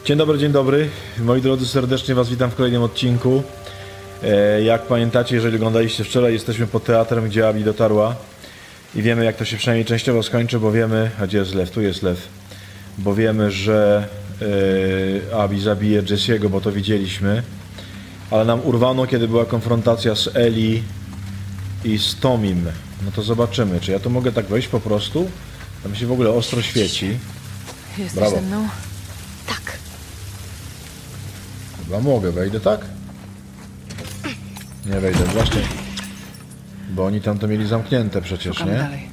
Dzień dobry. Moi drodzy, serdecznie Was witam w kolejnym odcinku. Jak pamiętacie, jeżeli oglądaliście wczoraj, jesteśmy pod teatrem, gdzie Abby dotarła. I wiemy, jak to się przynajmniej częściowo skończy, bo wiemy... A gdzie jest lew? Tu jest lew. Bo wiemy, że Abby zabije Jesse'ego, bo to widzieliśmy. Ale nam urwano, kiedy była konfrontacja z Ellie i z Tomim. No to zobaczymy, czy ja tu mogę tak wejść po prostu? Tam się w ogóle ostro świeci. Jesteś Brawo. ze mną? Tak. Chyba mogę, wejdę tak? Nie wejdę, właśnie. Bo oni tam to mieli zamknięte przecież, Szukamy nie? dalej.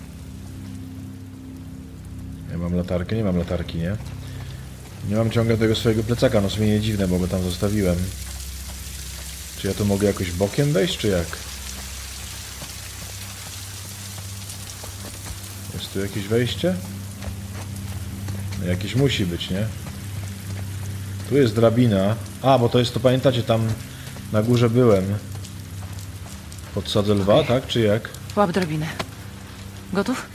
Ja mam latarkę, nie mam latarki, nie? Nie mam ciągle tego swojego plecaka, no sobie nie dziwne, bo go tam zostawiłem. Czy ja tu mogę jakoś bokiem wejść, czy jak? Jest tu jakieś wejście? No jakieś musi być, nie? Tu jest drabina. A, bo to jest, to pamiętacie, tam na górze byłem. Podsadzę lwa, tak? Czy jak? Łap drabinę. Gotów?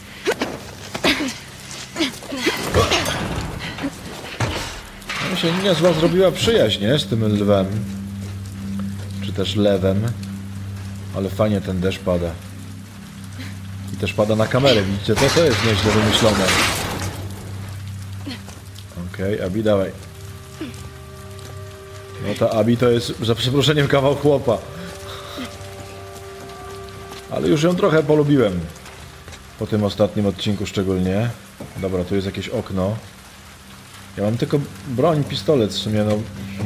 No mi się niezła zrobiła przyjaźń, nie? Z tym lwem. Czy też lewem. Ale fajnie ten deszcz pada. I też pada na kamerę, widzicie? To jest nieźle wymyślone. Okej, Abby, dawaj. No ta Abby to jest, za przeproszeniem, kawał chłopa. Ale już ją trochę polubiłem. Po tym ostatnim odcinku szczególnie. Dobra, tu jest jakieś okno. Ja mam tylko broń, pistolet w sumie, no...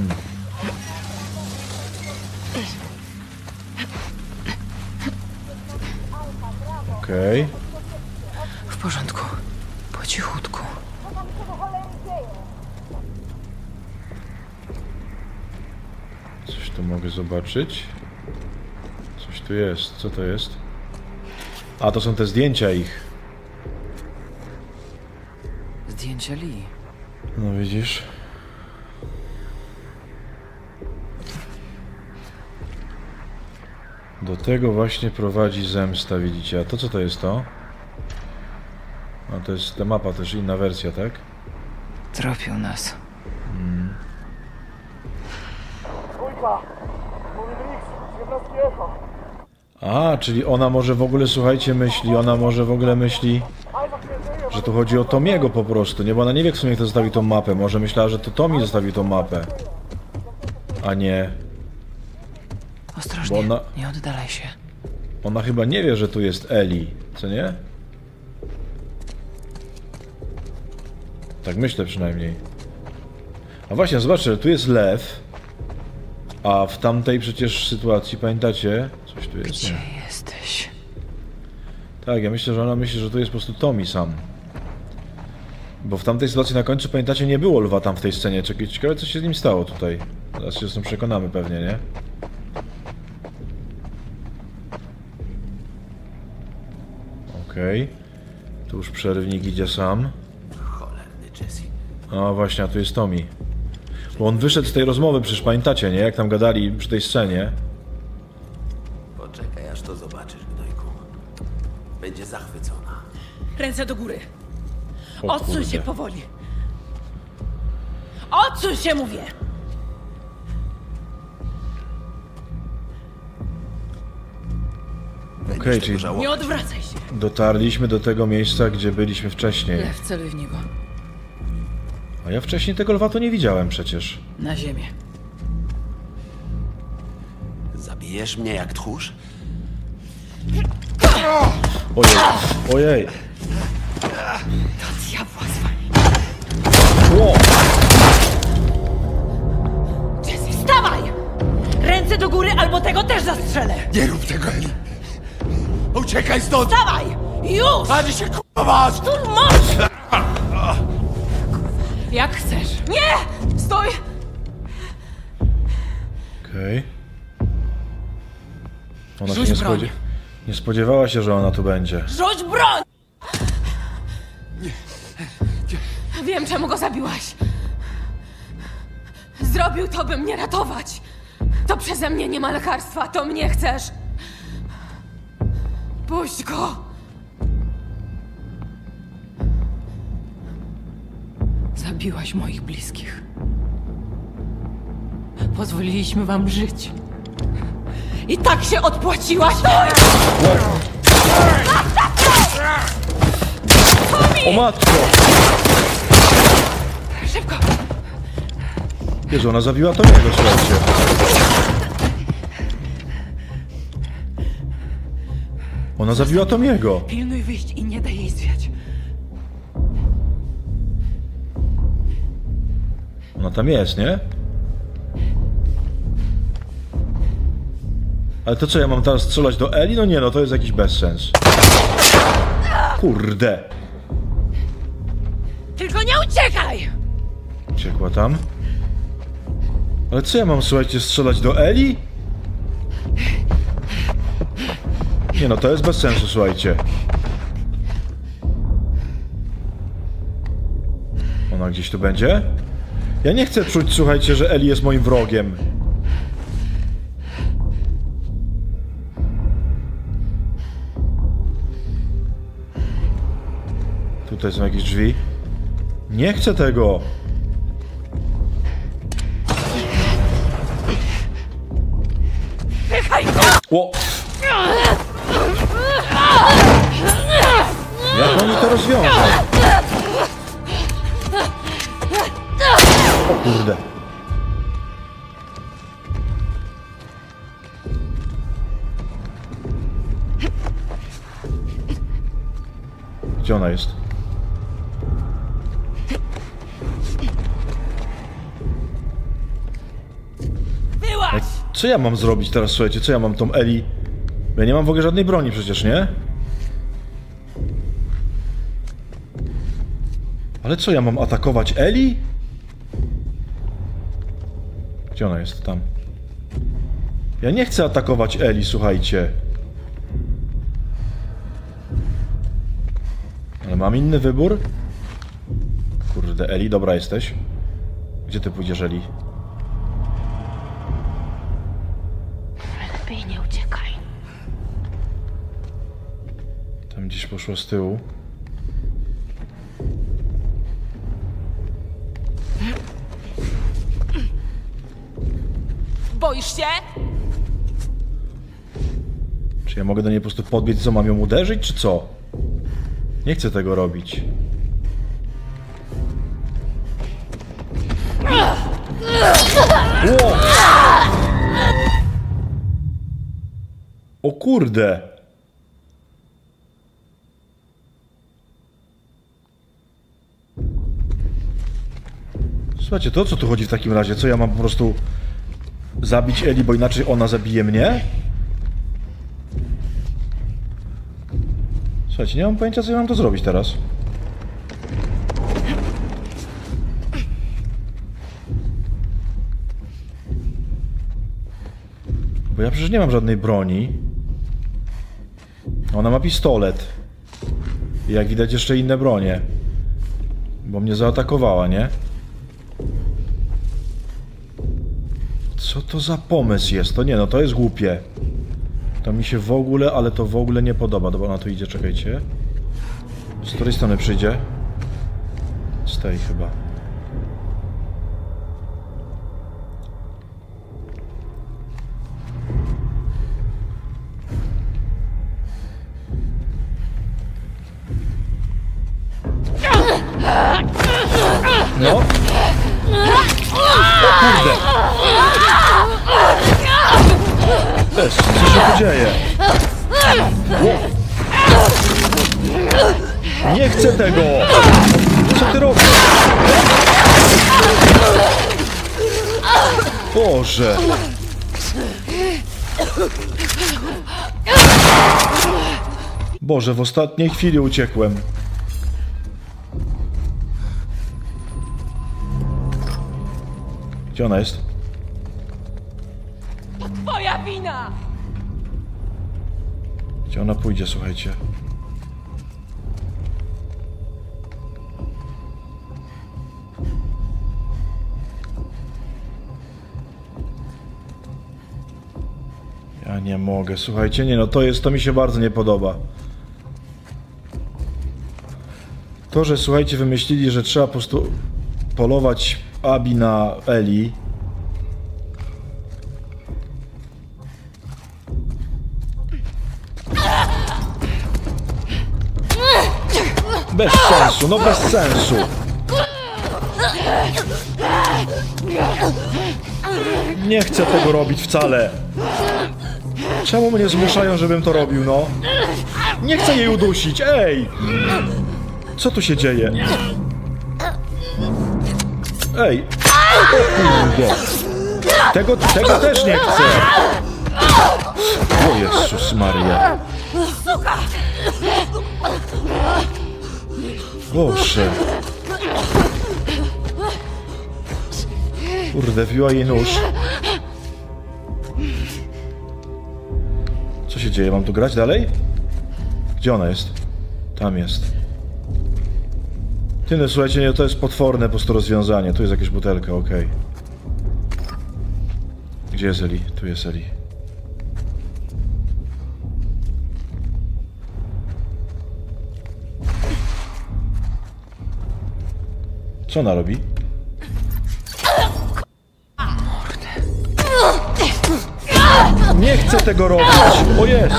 Okej. W porządku. Po cichutku. Coś tu mogę zobaczyć. Coś tu jest. Co to jest? A, to są te zdjęcia ich. Zdjęcia Lee. No widzisz. Do tego właśnie prowadzi zemsta, widzicie. A to co to jest to? A to jest ta mapa, też inna wersja, tak? Tropią nas. A, czyli ona może w ogóle, słuchajcie, myśli, ona może w ogóle myśli, że tu chodzi o Tomiego po prostu, nie? Bo ona nie wie, w sumie kto zostawił tą mapę. Może myślała, że to Tommy zostawił tą mapę. A nie. Ostrożnie, Bo ona- nie oddalaj się. Ona chyba nie wie, że tu jest Ellie, co nie? Tak myślę przynajmniej. A właśnie, zobaczcie, tu jest lew. A w tamtej przecież sytuacji, pamiętacie? Coś tu jest, Gdzie nie? jesteś? Tak, ja myślę, że ona myśli, że to jest po prostu Tommy sam. Bo w tamtej sytuacji na końcu, pamiętacie, nie było lwa tam w tej scenie. Ciekawe, co się z nim stało tutaj. Zaraz się z tym przekonamy pewnie, nie? Okej. Tu już przerwnik idzie sam. Cholerny Jesse. A właśnie, a tu jest Tommy. Bo on wyszedł z tej rozmowy, przecież pamiętacie, nie? Jak tam gadali przy tej scenie. Poczekaj, aż to zobaczysz, gnojku. Będzie zachwycona. Ręce do góry. O Odsuń kurde. się powoli. Odsuń się, mówię! Okej, czyli Nie odwracaj się. dotarliśmy do tego miejsca, gdzie byliśmy wcześniej. Lew, celuj w niego. A ja wcześniej tego lwa to nie widziałem przecież. Na ziemię. Zabijesz mnie jak tchórz? Ojej, ojej. Do diabła z wami. Ło! Jesse, wstawaj! Ręce do góry, albo tego też zastrzelę! Nie rób tego, Eli! Uciekaj stąd! Wstawaj! Już! Ani się k***a! Tu masz! Jak chcesz. Nie! Stój! Okej. Ona się Rzuć nie, broń. nie spodziewała się, że ona tu będzie. Rzuć broń! Wiem, czemu go zabiłaś. Zrobił to, by mnie ratować. To przeze mnie nie ma lekarstwa, to mnie chcesz. Puść go! Zabiłaś moich bliskich. Pozwoliliśmy wam żyć. I tak się odpłaciłaś! O matko! Szybko! Jezu, ona zabiła Tomiego, słuchajcie. Ona zabiła Tomiego. Pilnuj wyjść i nie daj jej zwiać. Ona tam jest, nie? Ale to co, ja mam teraz strzelać do Eli? No nie, no to jest jakiś bezsens. Kurde. Tylko nie uciekaj! Uciekła tam. Ale co ja mam, słuchajcie, strzelać do Eli? Nie no, to jest bez sensu, słuchajcie. Ona gdzieś tu będzie? Ja nie chcę czuć, słuchajcie, że Eli jest moim wrogiem. Tutaj są jakieś drzwi. Nie chcę tego! O! Jak oni to rozwiążą? O kurde. Gdzie ona jest? Byłaś! Co ja mam zrobić teraz, słuchajcie? Co ja mam tą Eli? Ja nie mam w ogóle żadnej broni przecież, nie? Ale co, ja mam atakować Eli? Gdzie ona jest? Tam. Ja nie chcę atakować Eli, słuchajcie. Ale mam inny wybór? Kurde, Eli, dobra jesteś. Gdzie ty pójdziesz, Eli? Lepiej nie uciekaj. Tam gdzieś poszło z tyłu. Boisz się? Czy ja mogę do niej po prostu podbiec, co mam ją uderzyć, czy co? Nie chcę tego robić. Ło! O kurde! Słuchajcie, to o co tu chodzi w takim razie? Co ja mam po prostu zabić Eli, bo inaczej ona zabije mnie? Słuchajcie, nie mam pojęcia, co ja mam to zrobić teraz. Bo ja przecież nie mam żadnej broni. Ona ma pistolet. I jak widać jeszcze inne bronie. Bo mnie zaatakowała, nie? Co to za pomysł jest? To nie, no to jest głupie. To mi się w ogóle, ale to w ogóle nie podoba. Dobra, ona tu idzie, czekajcie. Z której strony przyjdzie? Z tej chyba. No. O kurde. Cześć, co się tu dzieje? O. Nie chcę tego! Co ty robisz? Boże! Boże, w ostatniej chwili uciekłem. Gdzie ona jest? To twoja wina! Gdzie ona pójdzie, słuchajcie? Ja nie mogę, słuchajcie, nie no, to mi się bardzo nie podoba. To, że słuchajcie, wymyślili, że trzeba po prostu polować Abi na Eli. Bez sensu, no bez sensu. Nie chcę tego robić wcale. Czemu mnie zmuszają, żebym to robił, no? Nie chcę jej udusić, ej! Co tu się dzieje? Ej! O kurde! Tego też nie chcę! O Jezus Maria! Boże! Kurde, wbiła jej nóż. Co się dzieje? Mam tu grać dalej? Gdzie ona jest? Tam jest. Ty, no słuchajcie, nie, to jest potworne po prostu rozwiązanie. Tu jest jakaś butelka, okej. Gdzie jest Eli? Tu jest Eli. Co ona robi? Nie chcę tego robić! O Jezu!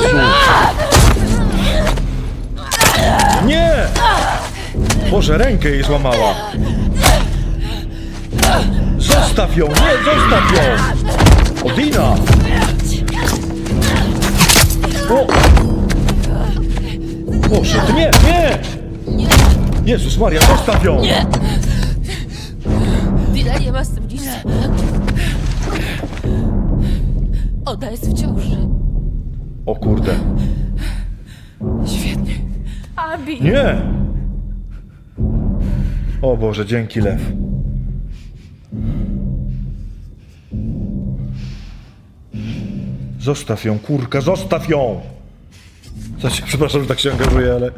Nie! Boże, rękę jej złamała! Zostaw ją! Nie, zostaw ją! O, Dina! O! Boże, ty nie, nie! Jezus Maria, zostaw ją! Dina nie ma z tym nic. Ona jest w ciąży. O kurde. Świetnie. Abi! Nie! O Boże, dzięki lew. Zostaw ją, kurka, zostaw ją! Znaczy, przepraszam, że tak się angażuję, ale...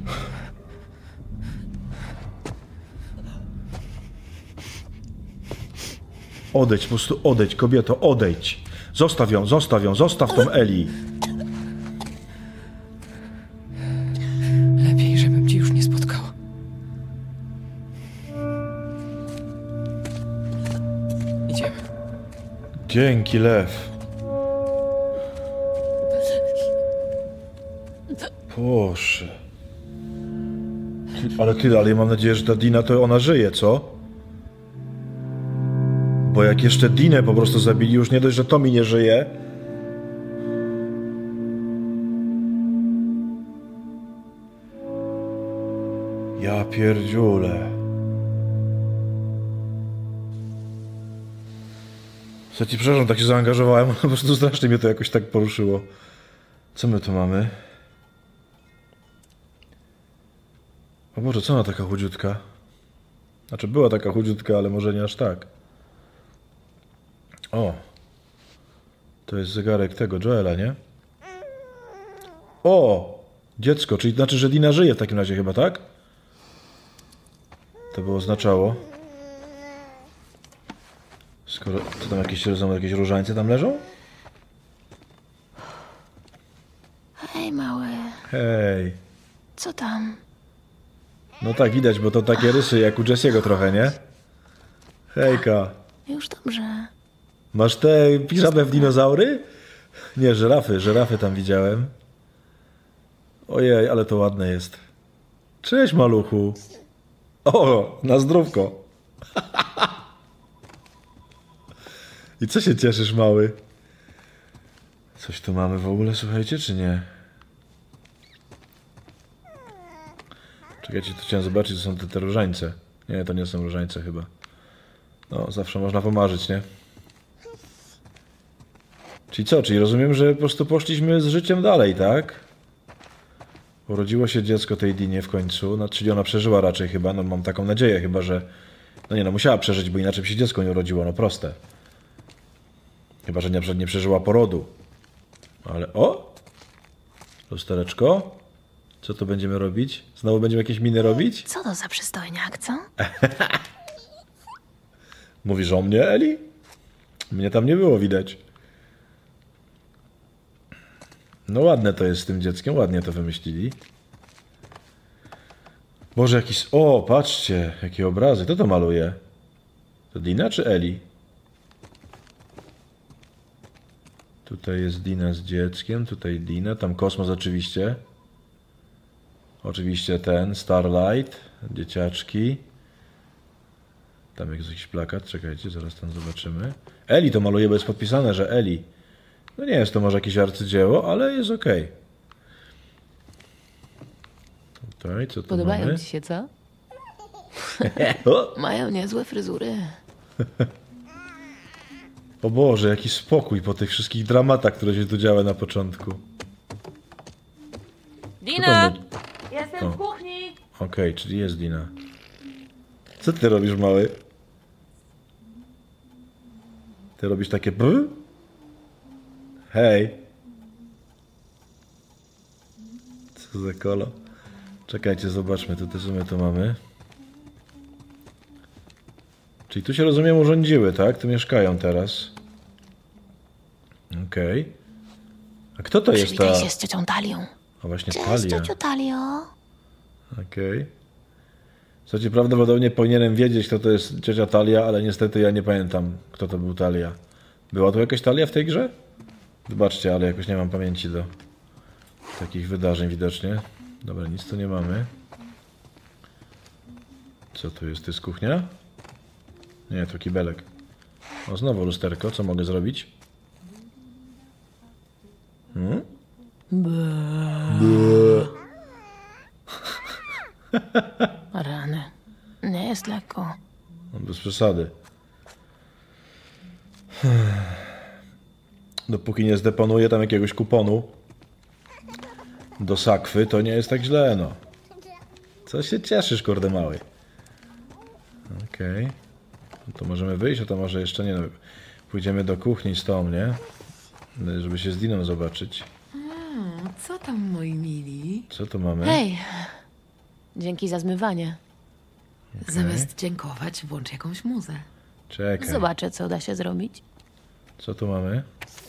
Odejdź, po prostu odejdź, kobieto, odejdź. Zostaw ją, zostaw ją, zostaw tą Eli. Lepiej, żebym ci już nie spotkał. Idziemy. Dzięki, lew. Boże. Ale ja mam nadzieję, że ta Dina to ona żyje, co? Bo jak jeszcze Dinę po prostu zabili, już nie dość, że Tommy nie żyje. Ja pierdziule. Słuchajcie, przepraszam, tak się zaangażowałem, po prostu strasznie mnie to jakoś tak poruszyło. Co my tu mamy? O Boże, co ona taka chudziutka? Znaczy, była taka chudziutka, ale może nie aż tak. O! To jest zegarek tego, Joela, nie? O! Dziecko, czyli znaczy, że Dina żyje w takim razie chyba, tak? To by oznaczało. Skoro... To tam jakieś różańce tam leżą? Hej, mały. Hej! Co tam? No tak, widać, bo to takie rysy jak u Jesse'ego trochę, nie? Hejka! Już dobrze. Masz te piżamę w dinozaury? Nie, żyrafy tam widziałem. Ojej, ale to ładne jest. Cześć, maluchu. O, na zdrówko. I co się cieszysz, mały? Coś tu mamy w ogóle, słuchajcie, czy nie? Czekajcie, tu chciałem zobaczyć, co są te różańce. Nie, to nie są różańce chyba. No, zawsze można pomarzyć, nie? Czyli co? Czyli rozumiem, że po prostu poszliśmy z życiem dalej, tak? Urodziło się dziecko tej Dinie w końcu, no, czyli ona przeżyła raczej chyba, no mam taką nadzieję chyba, że... No nie, no musiała przeżyć, bo inaczej by się dziecko nie urodziło, no proste. Chyba, że nie przeżyła porodu. Ale o! Lustereczko? Co to będziemy robić? Znowu będziemy jakieś miny robić? Co to za przystojniak, co? Mówisz o mnie, Eli? Mnie tam nie było widać. No ładne to jest z tym dzieckiem, ładnie to wymyślili. Boże, jakiś... O, patrzcie, jakie obrazy. Kto to maluje? To Dina czy Eli? Tutaj jest Dina z dzieckiem, tutaj Dina, tam kosmos oczywiście. Oczywiście ten, Starlight, dzieciaczki. Tam jest jakiś plakat, czekajcie, zaraz tam zobaczymy. Eli to maluje, bo jest podpisane, że Eli. No nie jest to może jakieś arcydzieło, ale jest okej. Tutaj, co tu Podobają mamy? ci się, co? O! Mają niezłe fryzury. O Boże, jaki spokój po tych wszystkich dramatach, które się tu działy na początku. Dina! Jestem w kuchni! Okej, czyli jest Dina. Co ty robisz, mały? Ty robisz takie brr? Hej! Co za kolo? Czekajcie, zobaczmy, tutaj co my tu mamy. Czyli tu się, rozumiem, urządziły, tak? Tu mieszkają teraz. Okej. A kto to jest ta... Przywitaj się z ciocią Talią. A właśnie Cześć, Talia. ciociu Talio. Okej. Słuchajcie, prawdopodobnie powinienem wiedzieć, kto to jest ciocia Talia, ale niestety ja nie pamiętam, kto to był Talia. Była tu jakaś Talia w tej grze? Wybaczcie, ale jakoś nie mam pamięci do takich wydarzeń widocznie. Dobra, nic tu nie mamy. Co tu jest? To jest kuchnia? Nie, to kibelek. O, znowu lusterko. Co mogę zrobić? Rany. Nie jest lekko. No, bez przesady. Dopóki nie zdeponuję tam jakiegoś kuponu do sakwy, to nie jest tak źle, no. Co się cieszysz, kurde mały? Okej. No to możemy wyjść, a to może jeszcze nie. No, pójdziemy do kuchni z tą, nie? Żeby się z Diną zobaczyć. Co tam, moi mili? Co tu mamy? Hej! Dzięki za zmywanie. Zamiast dziękować, włącz jakąś muzę. Czekaj. Zobaczę, co da się zrobić. Co tu mamy?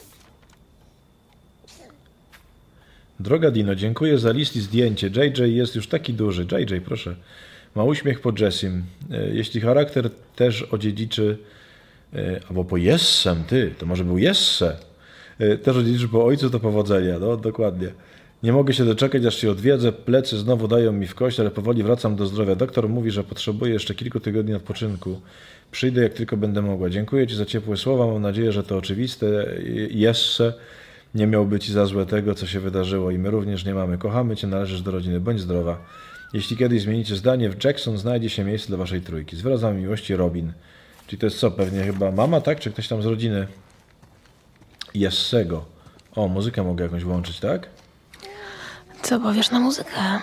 Droga Dino, dziękuję za list i zdjęcie. JJ jest już taki duży. JJ, proszę. Ma uśmiech po Jessim. Jeśli charakter też odziedziczy... Albo po Jessem, ty. To może był Jesse. Też odziedziczy po ojcu, to powodzenia. No, dokładnie. Nie mogę się doczekać, aż się odwiedzę. Plecy znowu dają mi w kość, ale powoli wracam do zdrowia. Doktor mówi, że potrzebuję jeszcze kilku tygodni odpoczynku. Przyjdę, jak tylko będę mogła. Dziękuję ci za ciepłe słowa. Mam nadzieję, że to oczywiste. Jesse nie miałby ci za złe tego, co się wydarzyło. I my również nie mamy. Kochamy cię, należysz do rodziny. Bądź zdrowa. Jeśli kiedyś zmienicie zdanie, w Jackson znajdzie się miejsce dla waszej trójki. Zwracam miłości, Robin. Czyli to jest co? Pewnie chyba mama, tak? Czy ktoś tam z rodziny? Jessego. O, muzykę mogę jakąś włączyć, tak? Co powiesz na muzykę?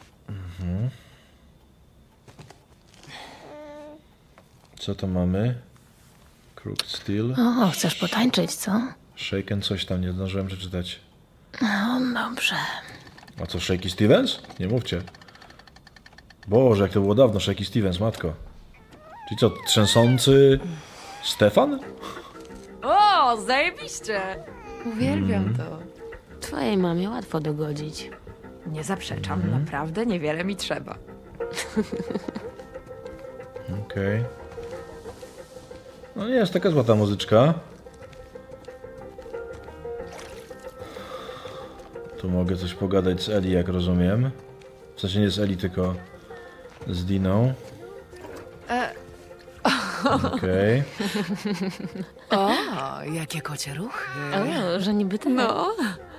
Co to mamy? Crooked Steel. O, chcesz potańczyć, co? Shaken coś tam, nie zdążyłem przeczytać. No, dobrze. A co, Shaky Stevens? Nie mówcie. Boże, jak to było dawno, Shaky Stevens, matko. Czyli co, trzęsący Stefan? O, zajebiście! Uwielbiam to. Twojej mamie łatwo dogodzić. Nie zaprzeczam, naprawdę niewiele mi trzeba. Okej. No nie jest taka zła ta muzyczka. Tu mogę coś pogadać z Eli, jak rozumiem. W sensie nie z Eli, tylko z Diną. Okej. O, jakie kocie ruchy. O, że niby ty. No,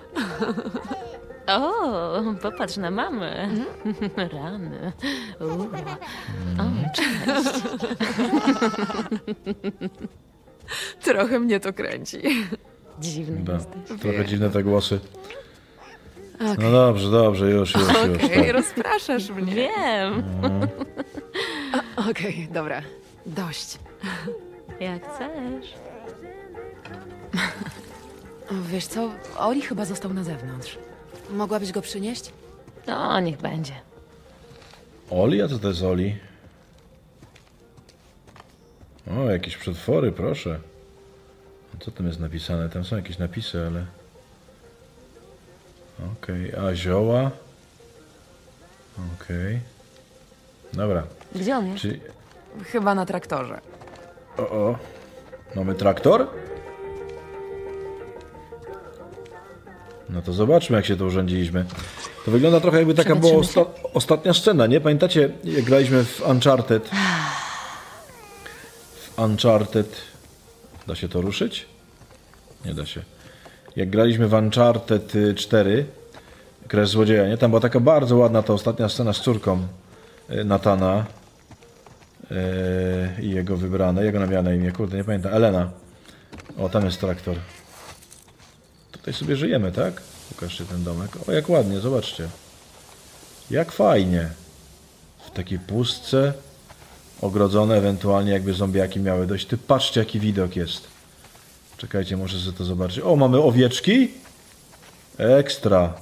O, popatrz na mamę. Rany. O, cześć. trochę mnie to kręci. Dziwny Da. jesteś. Trochę dziwne te głosy. No dobrze, dobrze, już. Okej, Tak. rozpraszasz mnie. Wiem. Okej, dobra. Dość. Jak chcesz. Wiesz co, Oli chyba został na zewnątrz. Mogłabyś go przynieść? No, niech będzie. Oli? A co to jest Oli? O, jakieś przetwory, proszę. A co tam jest napisane? Tam są jakieś napisy, ale... Okej, a zioła? Okej. Dobra. Gdzie on jest? Czyli... Chyba na traktorze. Mamy traktor? No to zobaczmy, jak się to urządziliśmy. To wygląda trochę jakby taka była Przepatrzymy ostatnia scena, nie? Pamiętacie, jak graliśmy w Uncharted? W Uncharted... Da się to ruszyć? Nie da się. Jak graliśmy w Uncharted 4, Krew Złodzieja, nie? Tam była taka bardzo ładna ta ostatnia scena z córką Nathana i jego wybrane. Jak ona miała na imię? Kurde, nie pamiętam. Elena. O, tam jest traktor. Tutaj sobie żyjemy, tak? Pokażcie ten domek. O, jak ładnie, zobaczcie. Jak fajnie. W takiej pustce, ogrodzone, ewentualnie jakby zombiaki miały dość. Ty patrzcie, jaki widok jest. Czekajcie, muszę sobie to zobaczyć. O, mamy owieczki? Ekstra.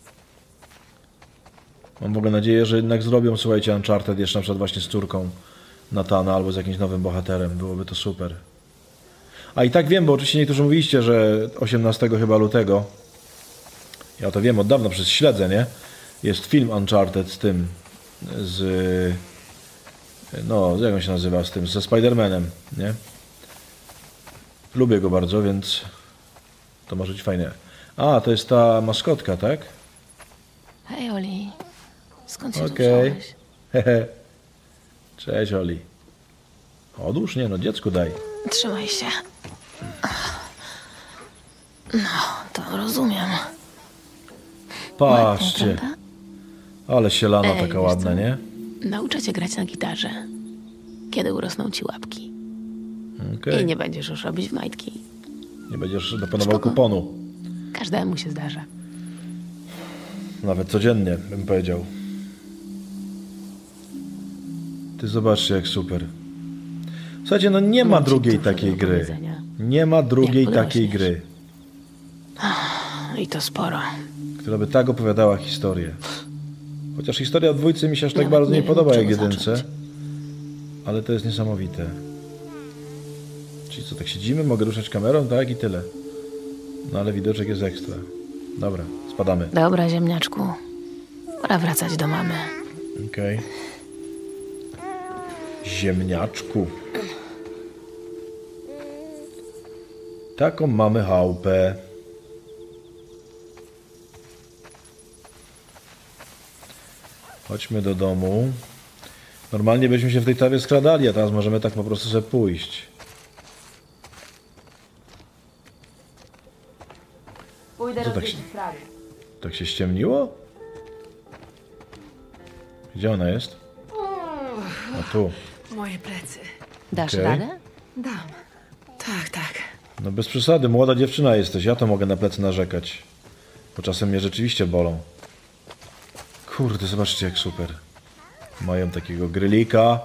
Mam w ogóle nadzieję, że jednak zrobią, słuchajcie, Uncharted jeszcze na przykład właśnie z córką Nathana albo z jakimś nowym bohaterem. Byłoby to super. A i tak wiem, bo oczywiście niektórzy mówiliście, że 18 chyba lutego, ja to wiem od dawna, przez śledzę, nie? Jest film Uncharted z tym, no, jak on się nazywa, z tym, ze Spider-Manem, nie? Lubię go bardzo, więc to może być fajne. A, to jest ta maskotka, tak? Hej, Oli. Skąd się tu Okej. wziąłeś? Hehe. Cześć, Oli. Odłóż? Nie, no dziecku daj. Trzymaj się. No, to rozumiem. Patrzcie. Ładnie, prawda? Ale sielana Ej, taka wiesz ładna, co? nie? Nauczę cię grać na gitarze. Kiedy urosną ci łapki. Okej. I nie będziesz już robić w majtki. Nie będziesz doponował Spoko. kuponu. Każdemu się zdarza. Nawet codziennie, bym powiedział. Ty zobaczcie, jak super. Słuchajcie, no nie ma Mam ci drugiej dużo takiej do gry. powiedzenia. Nie ma drugiej Jak takiej podrośniesz. gry, I to sporo. która by tak opowiadała historię. Chociaż historia o dwójcy mi się aż tak Nawet bardzo nie nie wiem, podoba od jak czego jedynce. zacząć. Ale to jest niesamowite. Czyli co, tak siedzimy, mogę ruszać kamerą, tak i tyle. No ale widoczek jest ekstra. Dobra, spadamy. Dobra, ziemniaczku. Pora wracać do mamy. Okej. Ziemniaczku. Taką mamy chałupę. Chodźmy do domu. Normalnie byśmy się w tej trawie skradali, a teraz możemy tak po prostu sobie pójść. Pójdę Co tak rozwiedzić się- Frary. Tak się ściemniło? Gdzie ona jest? A tu. Moje plecy. Dasz Okej. radę? Dam. Tak, tak. No bez przesady, młoda dziewczyna jesteś, ja to mogę na plecy narzekać. Bo czasem mnie rzeczywiście bolą. Kurde, zobaczcie jak super. Mają takiego grylika.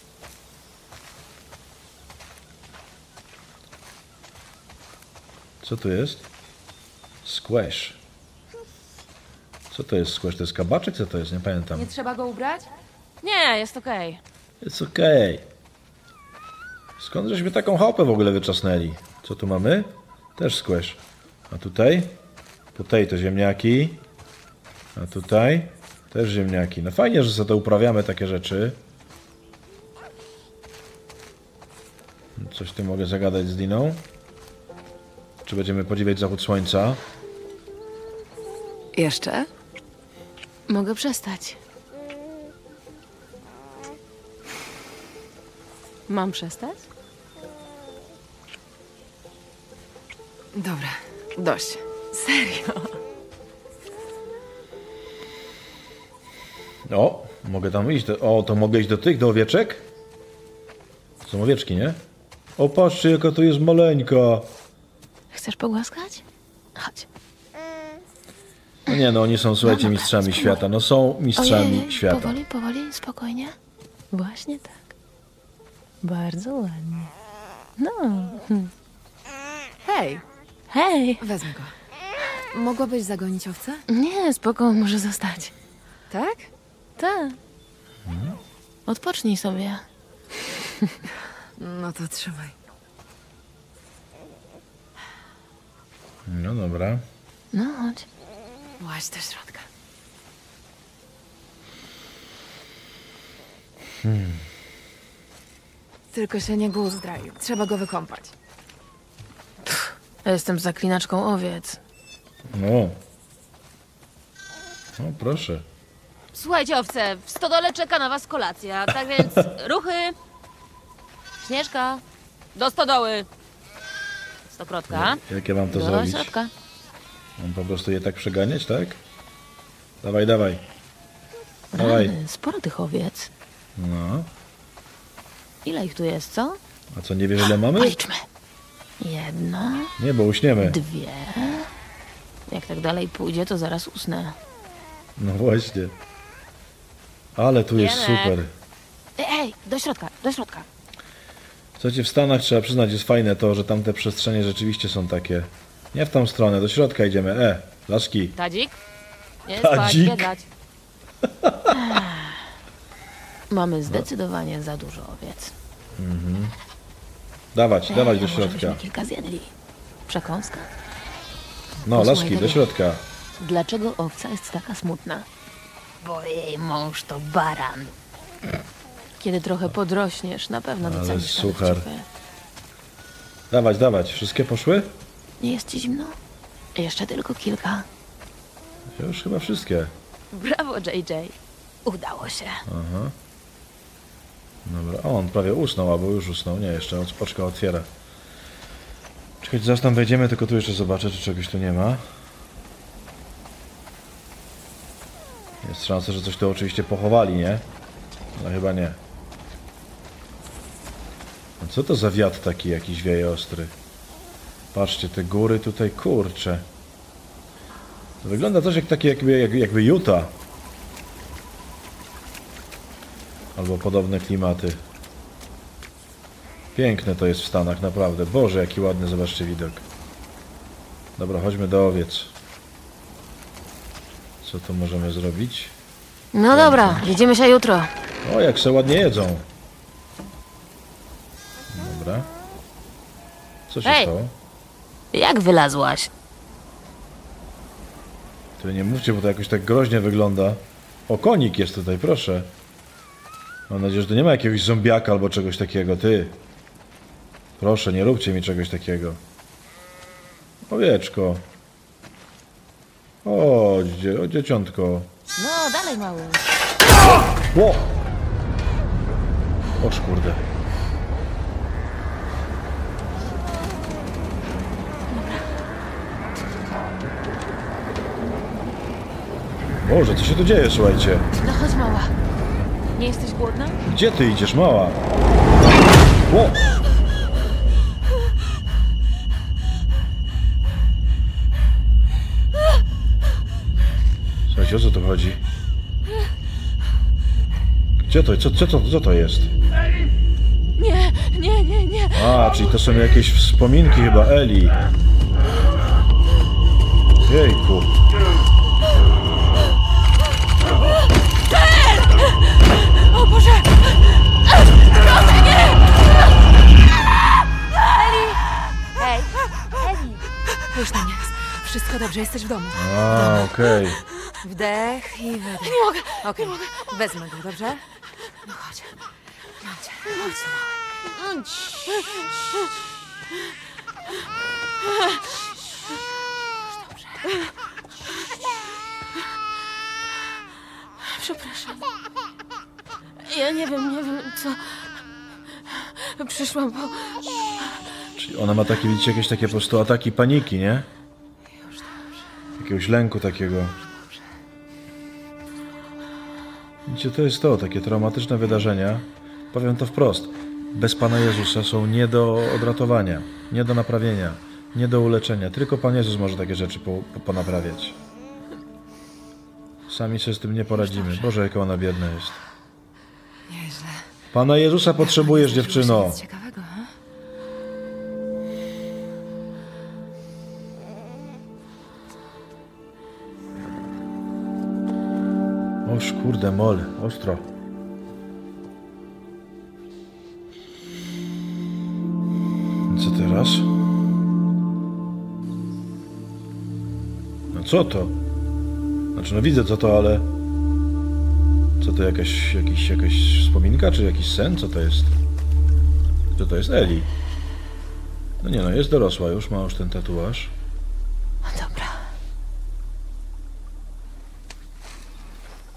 Co tu jest? Squash. Co to jest squash? To jest kabaczek? Co to jest? Nie pamiętam. Nie trzeba go ubrać? Nie, jest okej. Jest okej. Skąd żeśmy taką chałupę w ogóle wyczasnęli? Co tu mamy? Też squash. A tutaj? Tutaj to ziemniaki. A tutaj? Też ziemniaki. No fajnie, że sobie to uprawiamy takie rzeczy. Coś tu mogę zagadać z Diną? Czy będziemy podziwiać zachód słońca? Jeszcze? Mogę przestać. Mam przestać? Dobra, dość. Serio. O, mogę tam iść. O, to mogę iść do tych, do owieczek? Są owieczki, nie? O, patrzcie, jaka to jest maleńka. Chcesz pogłaskać? Chodź. No nie, no oni są, słuchajcie, No dobra, mistrzami spróbuj. świata. No są mistrzami Ojej, świata. powoli, powoli, spokojnie. Właśnie tak. Bardzo ładnie. No. Hej, Hej! wezmę go. Mogłabyś zagonić owce? Nie, spoko, może zostać. Tak? Tak. Odpocznij sobie. No to trzymaj. No dobra. No chodź. Właź do środka. Tylko się nie guzdraj. Trzeba go wykąpać. Ja jestem zaklinaczką owiec. No, O, proszę. Słuchajcie, owce, w stodole czeka na was kolacja, tak więc ruchy. Śnieżka, do stodoły. Stokrotka. Jak ja mam to Do zrobić? środka. Mam po prostu je tak przeganiać, tak? Dawaj, dawaj. Dawaj. Rany, sporo tych owiec. No. Ile ich tu jest, co? A co, nie wiesz ile mamy? Policzmy. Jedna, Nie, bo uśniemy. dwie. Jak tak dalej pójdzie, to zaraz usnę. No właśnie. Ale tu jest Jenek. super. Ej, do środka, do środka. Słuchajcie, w Stanach trzeba przyznać, jest fajne to, że tamte przestrzenie rzeczywiście są takie. Nie w tą stronę, do środka idziemy. Laski. Tadzik? Nie spać, Tadzik? nie dać. Mamy zdecydowanie za dużo owiec. Dawać do może środka. byśmy kilka zjedli. Przekąska. No, Posłuchaj laski, tego. do środka. Dlaczego owca jest taka smutna? Bo jej mąż to baran. Kiedy trochę podrośniesz, na pewno Ale docenisz suchar. nawet ciebie. Dawać. Wszystkie poszły? Nie jest ci zimno? Jeszcze tylko kilka. Już chyba wszystkie. Brawo, JJ. Udało się. Dobra, o, on prawie usnął, albo już usnął. Nie, jeszcze oczka otwiera. Czekajcie, zaraz tam wejdziemy, tylko tu jeszcze zobaczę, czy czegoś tu nie ma. Jest szansa, że coś tu oczywiście pochowali, nie? No chyba nie. A co to za wiatr taki jakiś wieje ostry? Patrzcie, te góry tutaj, kurcze. To wygląda coś jak takie jakby Utah. Albo podobne klimaty. Piękne to jest w Stanach, naprawdę. Boże, jaki ładny, zobaczcie widok. Dobra, chodźmy do owiec. Co tu możemy zrobić? No dobra, widzimy się jutro. O, jak se ładnie jedzą. Dobra. Co się Hej! stało? Jak wylazłaś? Tyle nie mówcie, bo to jakoś tak groźnie wygląda. O, konik jest tutaj, proszę. Mam nadzieję, że tu nie ma jakiegoś zombiaka albo czegoś takiego, ty. Proszę, nie róbcie mi czegoś takiego. Owieczko. O, dzieciątko. No, dalej mały. Ło! Oż kurde. Boże, co się tu dzieje, słuchajcie? No chodź, mała. Nie jesteś głodna? Gdzie ty idziesz, mała? Ło! Słuchajcie, o co tu chodzi? Gdzie to? Co to jest? Nie. A, czyli to są jakieś wspominki chyba Eli. Jejku. O Boże! Hej, Eli. Już na mnie. Wszystko dobrze, jesteś w domu. A, okej. Wdech i wydech. Nie mogę! Okej, wezmę go, dobrze? No chodź. Mam cię. Chodź, mały. Przepraszam. Ja nie wiem co... Przyszłam po... Czyli ona ma takie, widzicie, jakieś takie po prostu ataki paniki, nie? Jakiegoś lęku takiego. Widzicie, to jest to, takie traumatyczne wydarzenia. Powiem to wprost. Bez Pana Jezusa są nie do odratowania, nie do naprawienia, nie do uleczenia. Tylko Pan Jezus może takie rzeczy ponaprawiać. Sami sobie z tym nie poradzimy. Boże, jaka ona biedna jest. Nieźle. Pana Jezusa potrzebujesz, dziewczyno. Nic ciekawego, ha? Oż kurde, mol, ostro. I co teraz? No co to? Znaczy, no widzę co to, ale... Co to, jakaś wspominka, czy jakiś sen? Co to jest? Co to jest? Eli. No nie no, jest dorosła już, ma już ten tatuaż. Dobra.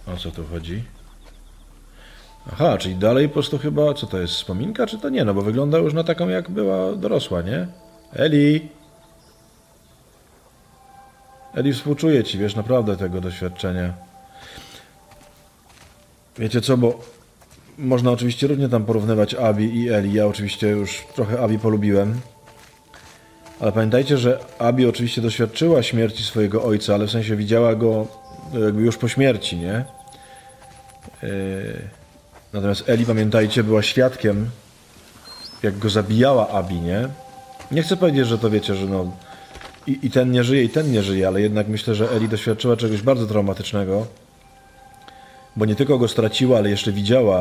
O co tu chodzi? Aha, czyli dalej po prostu chyba, co to jest, wspominka, czy to nie? No bo wygląda już na taką, jak była dorosła, nie? Eli! Eli, współczuję ci, wiesz, naprawdę tego doświadczenia. Wiecie co, bo można oczywiście równie tam porównywać Abi i Eli. Ja oczywiście już trochę Abi polubiłem. Ale pamiętajcie, że Abi oczywiście doświadczyła śmierci swojego ojca, ale w sensie widziała go jakby już po śmierci, nie? Natomiast Eli, pamiętajcie, była świadkiem, jak go zabijała Abi, nie? Nie chcę powiedzieć, że to wiecie, że no i ten nie żyje, i ten nie żyje, ale jednak myślę, że Eli doświadczyła czegoś bardzo traumatycznego, bo nie tylko go straciła, ale jeszcze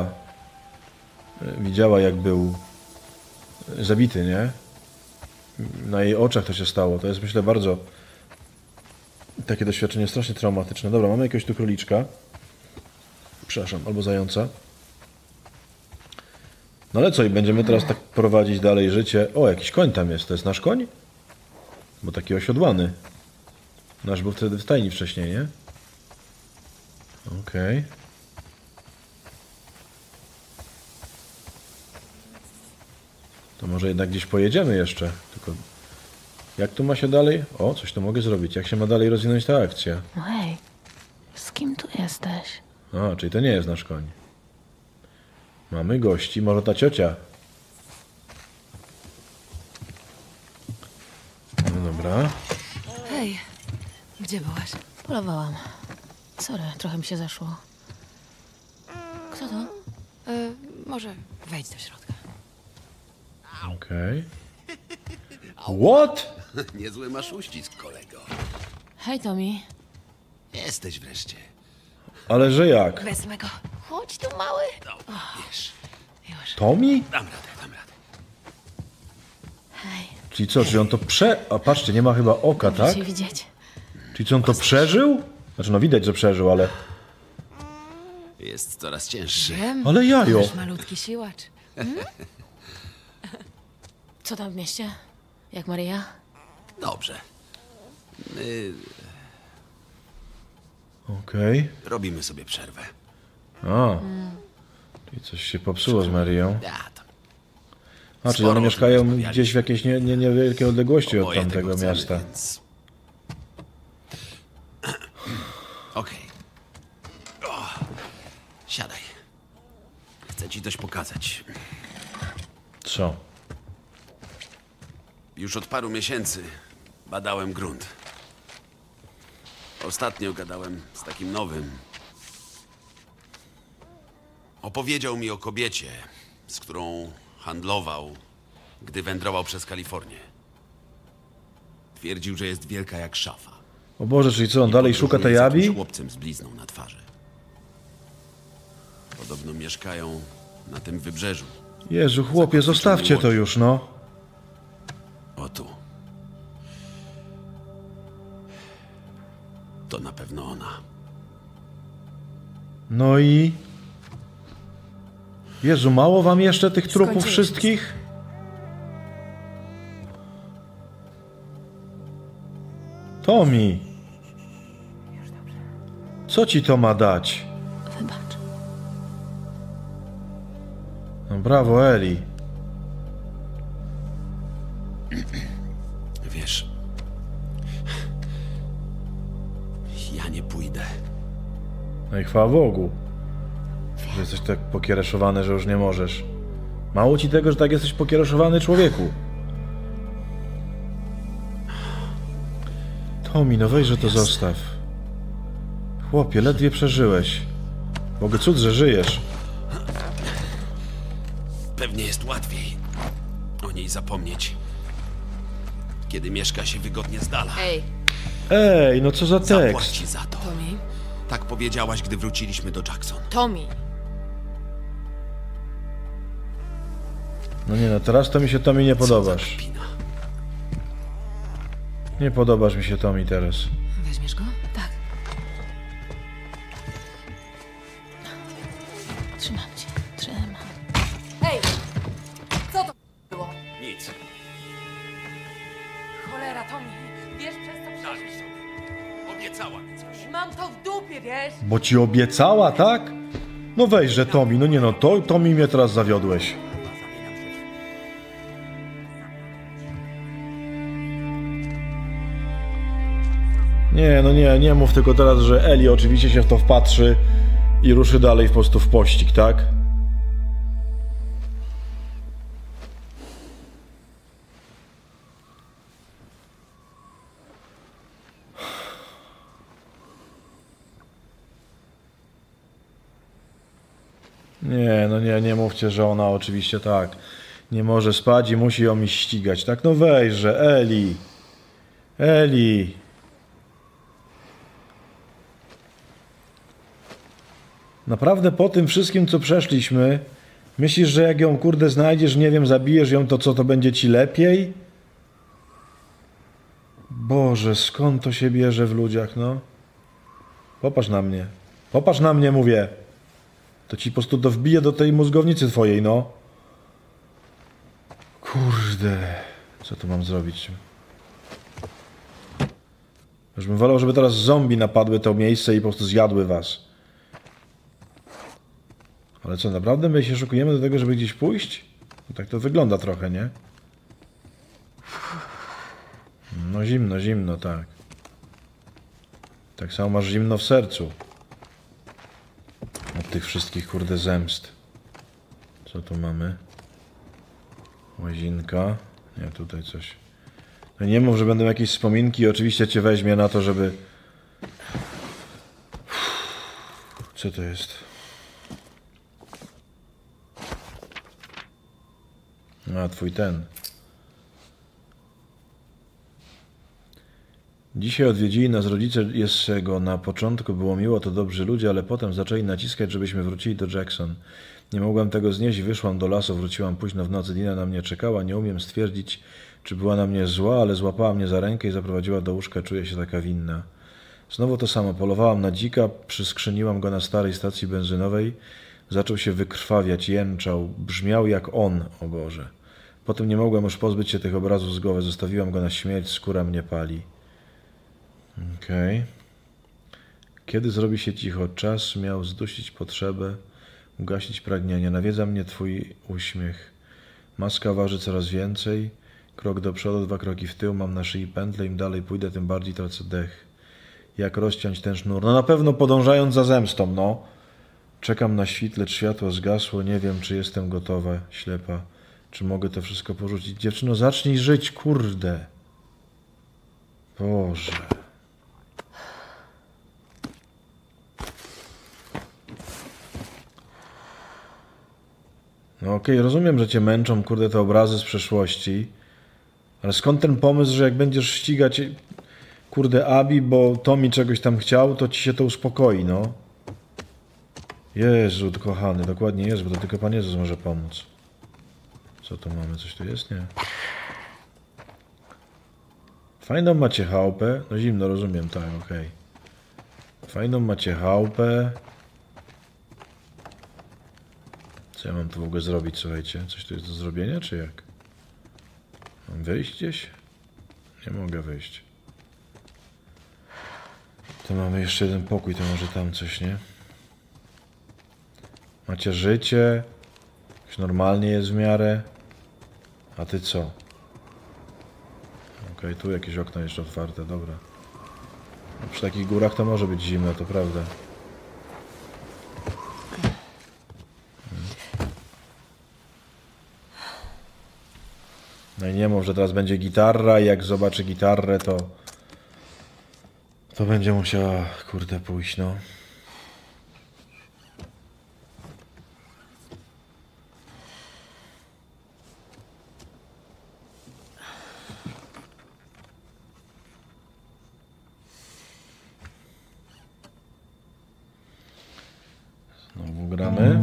widziała jak był zabity, nie? Na jej oczach to się stało. To jest, myślę, bardzo takie doświadczenie strasznie traumatyczne. Dobra, mamy jakiegoś tu króliczka. Przepraszam, albo zająca. No ale co, i będziemy teraz tak prowadzić dalej życie. O, jakiś koń tam jest. To jest nasz koń? Bo taki osiodłany. Nasz był wtedy w stajni wcześniej, nie? Okej. To może jednak gdzieś pojedziemy jeszcze. Tylko jak tu ma się dalej? O, coś tu mogę zrobić. Jak się ma dalej rozwinąć ta akcja? No hej, z kim tu jesteś? A, czyli to nie jest nasz koń. Mamy gości, może ta ciocia. No dobra. Hej, gdzie byłaś? Polowałam. Sorry, trochę mi się zeszło. Kto to? Może wejdź do środka. Okej. What? Niezły masz uścisk, kolego. Hej, Tommy. Jesteś wreszcie. Ale że jak? Wezmę go. Chodź tu, mały. No, wiesz, Już. Tommy? dam radę. Hej, Czyli co, czy on to A patrzcie, nie ma chyba oka, dobrze tak? cię widzieć. Czyli co, on to przeżył? Znaczy, no widać, że przeżył, ale... Jest coraz cięższy. Wiem. Ale jajo! Masz malutki siłacz. Co tam w mieście? Jak Maria? Dobrze. My Okej. robimy sobie przerwę. A. Czyli coś się popsuło z Marią. Ja to A, czyli Sporo one o tym mieszkają rozmawialiśmy. gdzieś w jakiejś niewielkiej odległości od oboje tamtego tego chcemy, miasta. Więc... Okej. O, siadaj. Chcę ci coś pokazać. Co? Już od paru miesięcy badałem grunt. Ostatnio gadałem z takim nowym. Opowiedział mi o kobiecie, z którą handlował, gdy wędrował przez Kalifornię. Twierdził, że jest wielka jak szafa. O Boże, czyli co, on dalej szuka Podróżuje tej z jakimś Abi? chłopcem z blizną na twarzy. Podobno mieszkają na tym wybrzeżu. Jezu, chłopie, zostawcie to już, no. O tu. To na pewno ona. No i... Jezu, mało wam jeszcze tych trupów Skończyłeś wszystkich? Tommy! Co ci to ma dać? Wybacz. No brawo, Eli. Wiesz... Ja nie pójdę. No i chwała Bogu. Że jesteś tak pokiereszowany, że już nie możesz. Mało ci tego, że tak jesteś pokiereszowany, człowieku. Tommy, no weź, że to zostaw. Chłopie, ledwie przeżyłeś. Mogę cud, że żyjesz. Pewnie jest łatwiej o niej zapomnieć, kiedy mieszka się wygodnie z dala. Ej, Ej, no co za tekst. Zapłać ci za to. Tommy. Tak powiedziałaś, gdy wróciliśmy do Jackson. Tommy. No nie no, teraz to mi się Tommy nie podobasz. Kpina. Nie podobasz mi się Tommy teraz. Weźmiesz go? Tak. Trzymam cię. Trzymam. Hej! Co to było? Nic. Cholera, Tommy. Wiesz, przez co Daj mi sobie. Obiecała mi coś. Mam to w dupie! ciebie, wiesz? Bo ci obiecała, tak? No weźże, Tommy, no nie no, Tommy mnie teraz zawiodłeś. Nie, no nie mów tylko teraz, że Eli oczywiście się w to wpatrzy i ruszy dalej po prostu w pościg, tak? Nie, no nie mówcie, że ona oczywiście tak nie może spać i musi ją mi ścigać, tak? No weźże, Eli. Naprawdę po tym wszystkim, co przeszliśmy, myślisz, że jak ją kurde znajdziesz, nie wiem, zabijesz ją, to co, to będzie ci lepiej? Boże, skąd to się bierze w ludziach, no? Popatrz na mnie, mówię. To ci po prostu to wbije do tej mózgownicy twojej, no. Kurde. Co tu mam zrobić? Już bym wolał, żeby teraz zombie napadły to miejsce i po prostu zjadły was. Ale co, naprawdę my się szykujemy do tego, żeby gdzieś pójść? No tak to wygląda trochę, nie? No zimno, tak. Tak samo masz zimno w sercu. Od tych wszystkich, kurde, zemst. Co tu mamy? Łazienka. Nie, tutaj coś. No nie mów, że będą jakieś wspominki i oczywiście cię weźmie na to, żeby... Co to jest? A, twój ten. Dzisiaj odwiedzili nas rodzice Jesse'ego. Na początku było miło, to dobrzy ludzie, ale potem zaczęli naciskać, żebyśmy wrócili do Jackson. Nie mogłam tego znieść i wyszłam do lasu, wróciłam późno w nocy. Dina na mnie czekała, nie umiem stwierdzić, czy była na mnie zła, ale złapała mnie za rękę i zaprowadziła do łóżka, czuję się taka winna. Znowu to samo, polowałam na dzika, przyskrzyniłam go na starej stacji benzynowej, zaczął się wykrwawiać, jęczał, brzmiał jak on, o Boże. Potem nie mogłam już pozbyć się tych obrazów z głowy, zostawiłam go na śmierć, skóra mnie pali. Okej. Kiedy zrobi się cicho? Czas miał zdusić potrzebę, ugasić pragnienie. Nawiedza mnie twój uśmiech. Maska waży coraz więcej. Krok do przodu, 2 kroki w tył. Mam na szyi pętlę. Im dalej pójdę, tym bardziej tracę dech. Jak rozciąć ten sznur? No na pewno podążając za zemstą, no. Czekam na świt, lecz światło zgasło. Nie wiem, czy jestem gotowa, ślepa. Czy mogę to wszystko porzucić? Dziewczyno, zacznij żyć, kurde. Boże. No okej, rozumiem, że cię męczą, kurde, te obrazy z przeszłości, ale skąd ten pomysł, że jak będziesz ścigać, kurde, Abi, bo Tommy czegoś tam chciał, to ci się to uspokoi, no. Jezu, kochany, dokładnie jest, bo to tylko Pan Jezus może pomóc. Co tu mamy? Coś tu jest? Nie. Fajną macie chałupę. No zimno, rozumiem, tak, okej. Fajną macie chałupę. Co ja mam tu w ogóle zrobić, słuchajcie? Coś tu jest do zrobienia, czy jak? Mam wyjść gdzieś? Nie mogę wyjść. To mamy jeszcze jeden pokój, to może tam coś, nie? Macie życie. Już normalnie jest w miarę. A ty co? Okej, tu jakieś okno jeszcze otwarte, dobra. No, przy takich górach to może być zimno, to prawda. No i nie mów, że teraz będzie gitarra i jak zobaczy gitarę, to będzie musiała, kurde, pójść, no. Znowu gramy.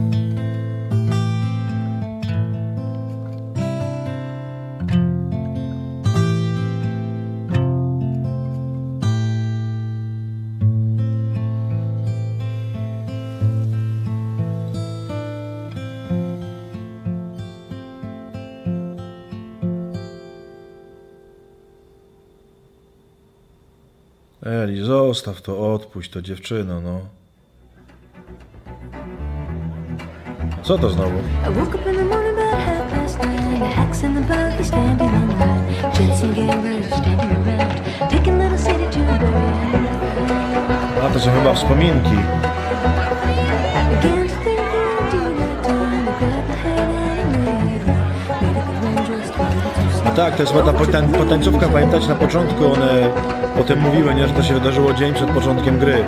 Eli, zostaw to, odpuść to, dziewczyno, no. Co to znowu? I woke up in the morning about 9:30. The hacks in the buggy standing on the line. Jensen Gambler standing around. Take another city to bury. A to są chyba wspominki. I began to think I'd do that time. I grabbed my head and made it right. Made a good one just a little too A tak, to jest ta potańcówka, pamiętać na początku one o tym mówiły, nie? Że to się wydarzyło dzień przed początkiem gry.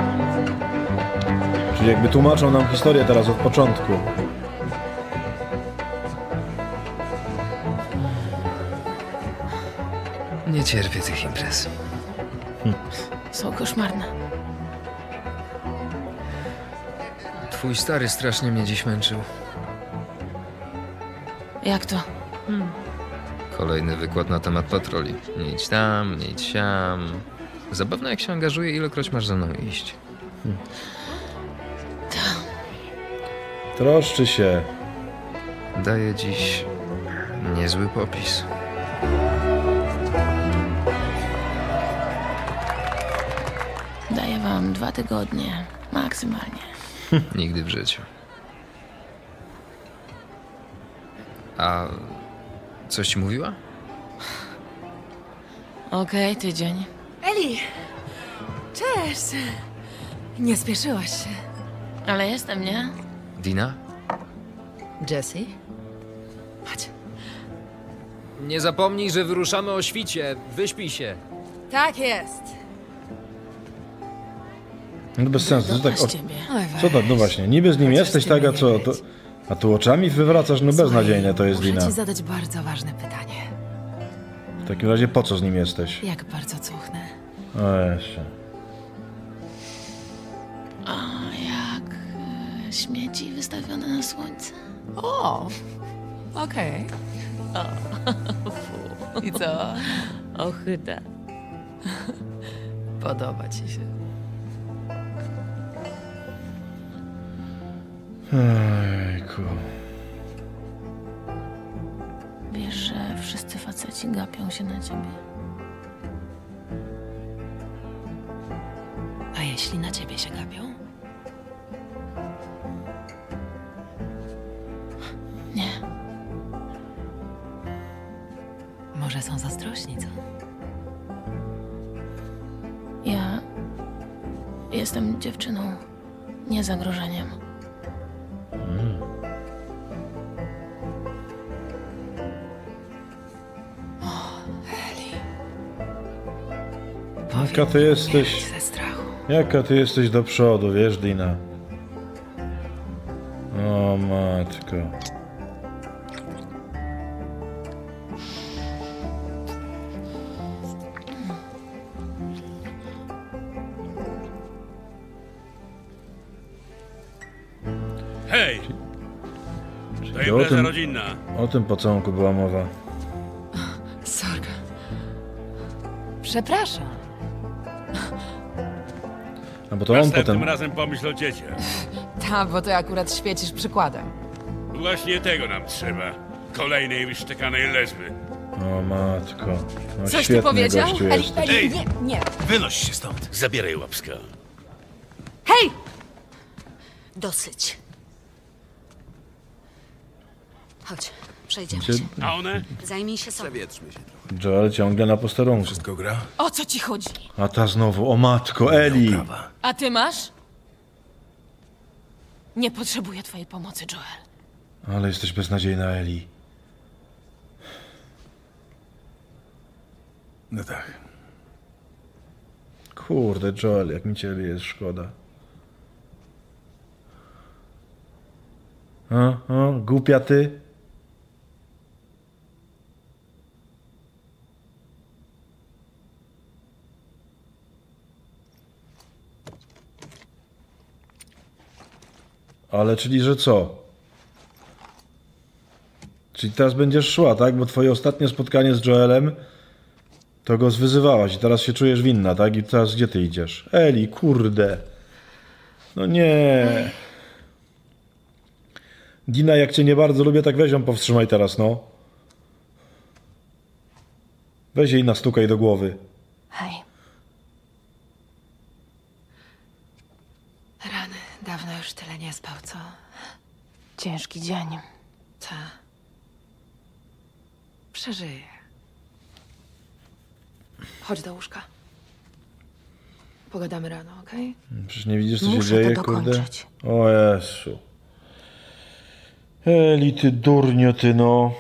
Czyli jakby tłumaczą nam historię teraz od początku. Nie cierpię tych imprez. Są koszmarne. Twój stary strasznie mnie dziś męczył. Jak to? Kolejny wykład na temat patroli. Nie idź tam, nie idź siam. Zabawne jak się angażuje, ilekroć masz ze mną iść. Troszczy się. Daję dziś niezły popis. Daję wam 2 tygodnie. Maksymalnie. Nigdy w życiu. A coś ci mówiła? Okej, tydzień. Eli! Cześć! Nie spieszyłaś się. Ale jestem, nie? Dina? Jessie? Chodź. Nie zapomnij, że wyruszamy o świcie. Wyśpij się. Tak jest. No bez sensu. To tak, Z ciebie. Oj, co tak, no właśnie, niby z nim jesteś, tak, a co? To, a tu oczami wywracasz, no beznadziejne to jest muszę Dina. ci zadać bardzo ważne pytanie. W takim razie po co z nim jesteś? Jak bardzo cuchnę? O jeszcze. A jak śmieci wystawione na słońce? O! Okej. I co? Ochyda. Podoba ci się. Ojku. Wiesz, że wszyscy faceci gapią się na ciebie. A jeśli na ciebie się gapią? Nie. Może są zazdrośni, co? Ja jestem dziewczyną, nie zagrożeniem. Jaka ty jesteś, Ze strachu. jaka ty jesteś do przodu, wiesz, Dina? O matko. Hej! To o impreza tym- rodzinna. O tym pocałunku była mowa. Sorka. Przepraszam. A bo to on Następnym potem... razem pomyśl o dzieciach. Ta, bo ty akurat świecisz przykładem. Właśnie tego nam trzeba. Kolejnej wyszczekanej lesby. O matko. No Coś ty świetny powiedział? gościu Eli, jesteś. Eli, nie, nie. Wynoś się stąd. Zabieraj łapska. Hej! Dosyć. Chodź, przejdziemy Gdzie się. A one? Zajmij się sobą. Zawietrzmy się trochę. Joel ciągle na posterunku. Wszystko gra? O co ci chodzi? A ta znowu, o matko, Eli! A ty masz? Nie potrzebuję twojej pomocy, Joel. Ale jesteś beznadziejna, Eli. No tak. Kurde, Joel, jak mi ciebie jest szkoda. Głupia ty. Ale czyli, że co? Czyli teraz będziesz szła, tak? Bo twoje ostatnie spotkanie z Joelem to go zwyzywałaś i teraz się czujesz winna, tak? I teraz gdzie ty idziesz? Eli, kurde. No nie. Dina, jak cię nie bardzo lubię, tak weź ją powstrzymaj teraz, no. Weź jej nastukaj do głowy. Hej. nie spał, co? Ciężki dzień. Ta. Przeżyję. Chodź do łóżka. Pogadamy rano, okej? Przecież nie widzisz, co się Muszę dzieje, to kurde? dokończyć. O Jezu. Eli, ty durnio, ty no.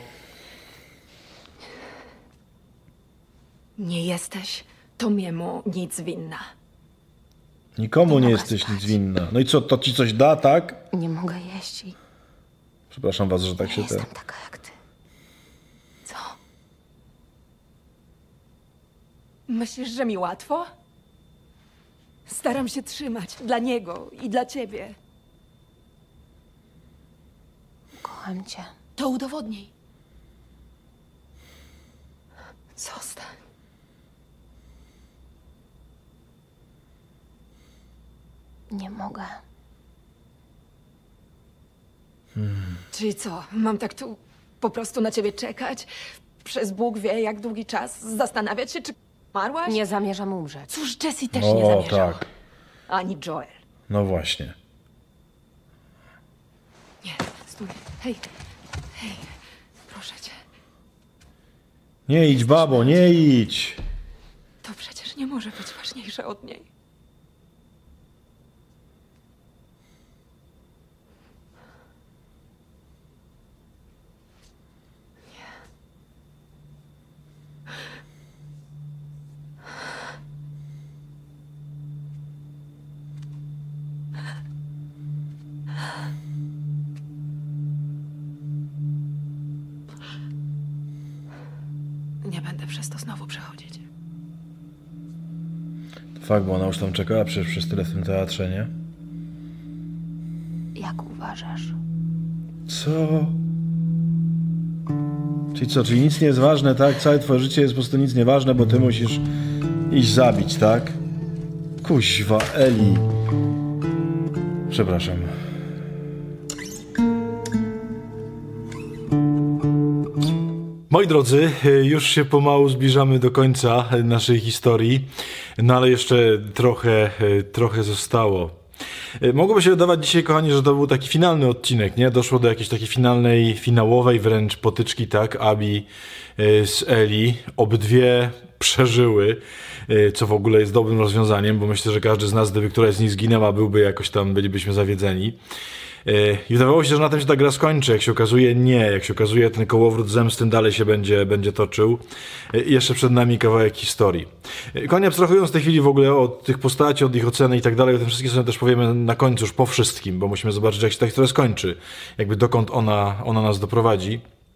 Nie jesteś Tomiemu nic winna. Nikomu nie mogę jesteś spać. nic winna. No i co, to ci coś da, tak? Nie mogę jeść i Przepraszam was, że tak nie się jestem te... taka jak ty. Co? Myślisz, że mi łatwo? Staram się trzymać dla niego i dla ciebie. Kocham cię. To udowodnij. Zostań. Nie mogę. Czyli co, mam tak tu po prostu na ciebie czekać? Przez Bóg wie jak długi czas? Zastanawiać się, czy marłaś? Nie zamierzam umrzeć. Cóż, Jessie też nie O, zamierzał. tak. Ani Joel. No właśnie. Nie, stój. Hej, hej, proszę cię. Nie idź, babo, nie idź. To przecież nie może być ważniejsze od niej. Nie będę przez to znowu przechodzić. Fakt, bo ona już tam czekała przez tyle w tym teatrze, nie? Jak uważasz? Co? Czyli co, czyli nic nie jest ważne, tak? Całe twoje życie jest po prostu nic nieważne, bo ty musisz iść zabić, tak? Kuźwa, Eli. Przepraszam. Moi drodzy, już się pomału zbliżamy do końca naszej historii, no ale jeszcze trochę zostało. Mogłoby się wydawać dzisiaj, kochani, że to był taki finalny odcinek, nie? Doszło do jakiejś takiej finałowej wręcz potyczki, tak? Abi z Eli. Obydwie przeżyły, co w ogóle jest dobrym rozwiązaniem, bo myślę, że każdy z nas, gdyby któraś z nich zginęła, byłby jakoś tam, bylibyśmy zawiedzeni. I wydawało się, że na tym się ta gra skończy. Jak się okazuje, nie. Jak się okazuje, ten kołowrót zemsty dalej się będzie toczył. I jeszcze przed nami kawałek historii. Konie, abstrahując w tej chwili w ogóle od tych postaci, od ich oceny i tak dalej, o tym wszystkim sobie też powiemy na końcu, już po wszystkim, bo musimy zobaczyć, jak się ta historia skończy. Jakby dokąd ona nas doprowadzi.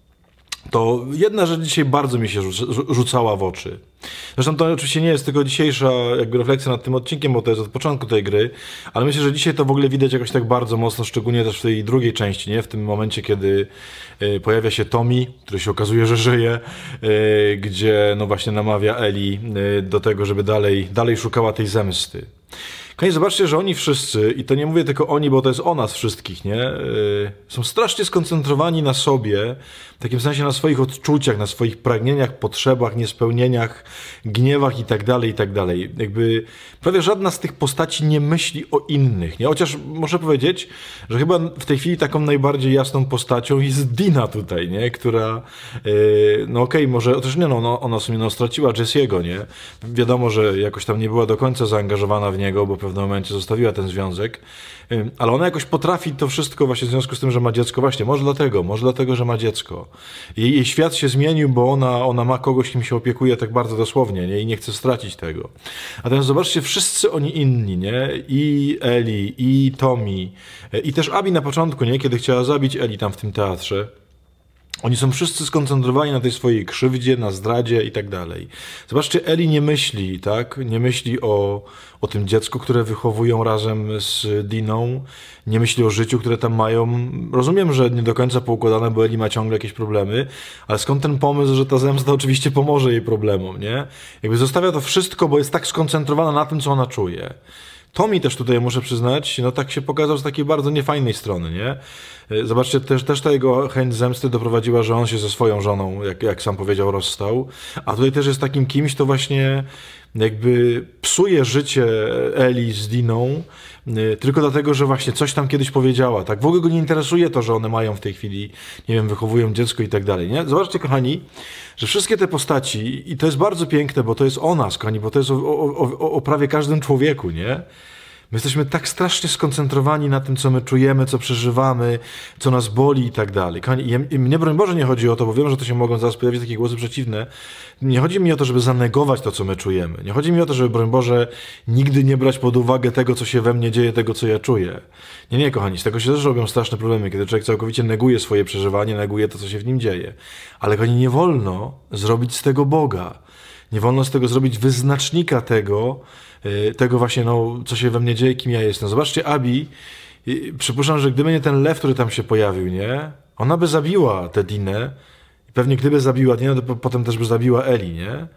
To jedna rzecz dzisiaj bardzo mi się rzucała w oczy. Zresztą to oczywiście nie jest tylko dzisiejsza jakby refleksja nad tym odcinkiem, bo to jest od początku tej gry, ale myślę, że dzisiaj to w ogóle widać jakoś tak bardzo mocno, szczególnie też w tej drugiej części, nie? W tym momencie, kiedy pojawia się Tommy, który się okazuje, że żyje, gdzie no właśnie namawia Eli do tego, żeby dalej szukała tej zemsty. Kochani, zobaczcie, że oni wszyscy, i to nie mówię tylko oni, bo to jest o nas wszystkich, nie? Są strasznie skoncentrowani na sobie, w takim sensie na swoich odczuciach, na swoich pragnieniach, potrzebach, niespełnieniach, gniewach i tak dalej. Jakby prawie żadna z tych postaci nie myśli o innych, nie? Chociaż muszę powiedzieć, że chyba w tej chwili taką najbardziej jasną postacią jest Dina tutaj, nie? Która, no okej, może, też nie, no ona w sumie straciła Jesse'ego, nie? Wiadomo, że jakoś tam nie była do końca zaangażowana w niego, bo w pewnym momencie zostawiła ten związek, ale ona jakoś potrafi to wszystko właśnie w związku z tym, że ma dziecko, właśnie, może dlatego, że ma dziecko. Jej świat się zmienił, bo ona ma kogoś, kim się opiekuje tak bardzo dosłownie, nie? I nie chce stracić tego. Natomiast zobaczcie, wszyscy oni inni, nie? I Eli, i Tommy, i też Abi na początku, nie? Kiedy chciała zabić Eli tam w tym teatrze. Oni są wszyscy skoncentrowani na tej swojej krzywdzie, na zdradzie i tak dalej. Zobaczcie, Eli nie myśli, tak? Nie myśli o tym dziecku, które wychowują razem z Diną. Nie myśli o życiu, które tam mają. Rozumiem, że nie do końca poukładane, bo Eli ma ciągle jakieś problemy, ale skąd ten pomysł, że ta zemsta oczywiście pomoże jej problemom, nie? Jakby zostawia to wszystko, bo jest tak skoncentrowana na tym, co ona czuje. Tommy też tutaj, muszę przyznać, no tak się pokazał z takiej bardzo niefajnej strony, nie? Zobaczcie, też ta jego chęć zemsty doprowadziła, że on się ze swoją żoną, jak sam powiedział, rozstał. A tutaj też jest takim kimś, to właśnie jakby psuje życie Eli z Diną tylko dlatego, że właśnie coś tam kiedyś powiedziała. Tak, w ogóle go nie interesuje to, że one mają w tej chwili, nie wiem, wychowują dziecko i tak dalej, nie? Zobaczcie, kochani, że wszystkie te postaci, i to jest bardzo piękne, bo to jest o nas, kochani, bo to jest o prawie każdym człowieku, nie? My jesteśmy tak strasznie skoncentrowani na tym, co my czujemy, co przeżywamy, co nas boli i tak dalej. I mnie, broń Boże, nie chodzi o to, bo wiem, że to się mogą zaraz pojawić takie głosy przeciwne. Nie chodzi mi o to, żeby zanegować to, co my czujemy. Nie chodzi mi o to, żeby, broń Boże, nigdy nie brać pod uwagę tego, co się we mnie dzieje, tego, co ja czuję. Nie, kochani, z tego się też robią straszne problemy, kiedy człowiek całkowicie neguje swoje przeżywanie, neguje to, co się w nim dzieje. Ale, kochani, nie wolno zrobić z tego Boga. Nie wolno z tego zrobić wyznacznika tego właśnie, no, co się we mnie dzieje, kim ja jestem. Zobaczcie, Abby, przypuszczam, że gdyby nie ten lew, który tam się pojawił, nie? Ona by zabiła tę Dinę. I pewnie gdyby zabiła Dinę, to potem też by zabiła Eli, nie?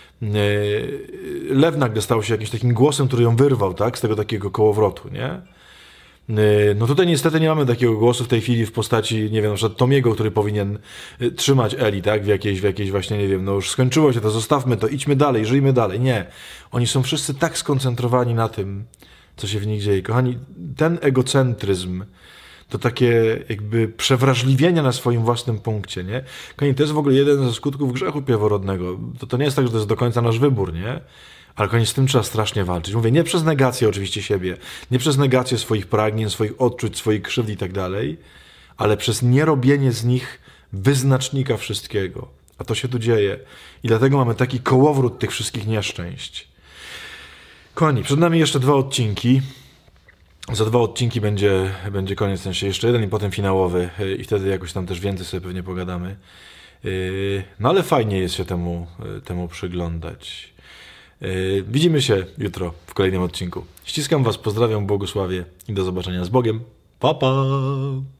Lew nagle stał się jakimś takim głosem, który ją wyrwał, tak? Z tego takiego kołowrotu, nie? No tutaj niestety nie mamy takiego głosu w tej chwili w postaci, nie wiem, na przykład Tomiego, który powinien trzymać Eli, tak? W jakiejś właśnie, nie wiem, no już skończyło się to, zostawmy to, idźmy dalej, żyjmy dalej. Nie. Oni są wszyscy tak skoncentrowani na tym, co się w nich dzieje. Kochani, ten egocentryzm, to takie jakby przewrażliwienia na swoim własnym punkcie, nie? Kochani, to jest w ogóle jeden ze skutków grzechu pierworodnego. To nie jest tak, że to jest do końca nasz wybór, nie? Ale kochani, z tym trzeba strasznie walczyć. Mówię, nie przez negację oczywiście siebie, nie przez negację swoich pragnień, swoich odczuć, swoich krzywd i tak dalej, ale przez nierobienie z nich wyznacznika wszystkiego. A to się tu dzieje. I dlatego mamy taki kołowrót tych wszystkich nieszczęść. Kochani, przed nami jeszcze 2 odcinki. Za 2 odcinki będzie koniec, w sensie jeszcze jeden i potem finałowy. I wtedy jakoś tam też więcej sobie pewnie pogadamy. No ale fajnie jest się temu przyglądać. Widzimy się jutro w kolejnym odcinku. Ściskam was, pozdrawiam, błogosławię i do zobaczenia z Bogiem. Pa, pa!